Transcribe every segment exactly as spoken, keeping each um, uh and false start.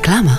Reklama.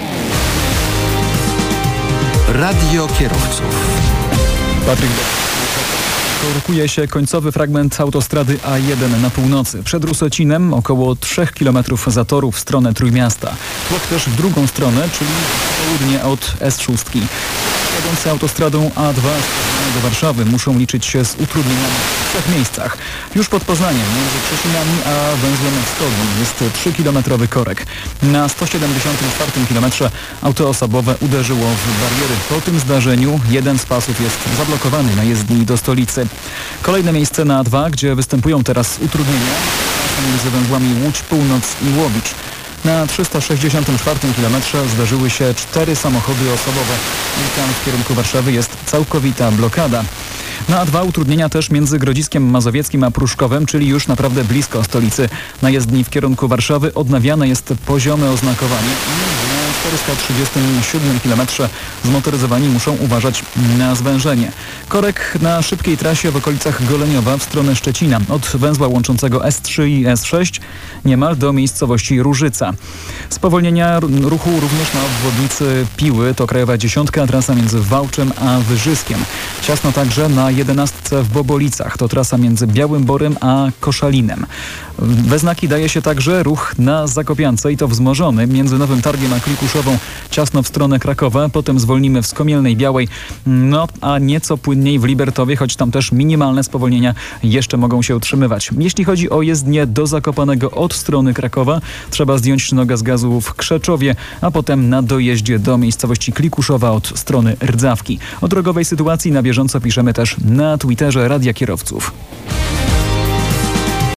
Radio kierowców. Patryk. Korkuje się końcowy fragment autostrady A jeden na północy. Przed Rusocinem około trzech kilometrów zatoru w stronę Trójmiasta. Tłok też w drugą stronę, czyli w południe od S sześć. Jadący autostradą A dwa do Warszawy muszą liczyć się z utrudnieniami w trzech miejscach. Już pod Poznaniem, między Krzesinami a węzłem wschodnim jest trzykilometrowy korek. Na sto siedemdziesiątym czwartym kilometrze auto osobowe uderzyło w bariery. Po tym zdarzeniu jeden z pasów jest zablokowany na jezdni do stolicy. Kolejne miejsce na A dwa, gdzie występują teraz utrudnienia między węzłami Łódź Północ i Łowicz. Na trzysta sześćdziesiątym czwartym kilometrze zdarzyły się cztery samochody osobowe i tam w kierunku Warszawy jest całkowita blokada. Na A dwa utrudnienia też między Grodziskiem Mazowieckim a Pruszkowem, czyli już naprawdę blisko stolicy. Na jezdni w kierunku Warszawy odnawiane jest poziome oznakowanie i na czterysta trzydziestym siódmym kilometrze zmotoryzowani muszą uważać na zwężenie. Korek na szybkiej trasie w okolicach Goleniowa w stronę Szczecina od węzła łączącego S trzy i S sześć niemal do miejscowości Różyca. Spowolnienia ruchu również na obwodnicy Piły, to krajowa dziesiątka, trasa między Wałczem a Wyżyskiem. Ciasno także na jedenastce w Bobolicach, to trasa między Białym Borem a Koszalinem. We znaki daje się także ruch na Zakopiance i to wzmożony między Nowym Targiem a Klikuszową, ciasno w stronę Krakowa, potem zwolnimy w Skomielnej Białej, no a nieco płynniej w Libertowie, choć tam też minimalne spowolnienia jeszcze mogą się utrzymywać. Jeśli chodzi o jezdnię do Zakopanego od strony Krakowa, trzeba zdjąć nogę z gazu w Krzeczowie, a potem na dojeździe do miejscowości Klikuszowa od strony Rdzawki. O drogowej sytuacji na bieżąco piszemy też na Twitterze Radia Kierowców.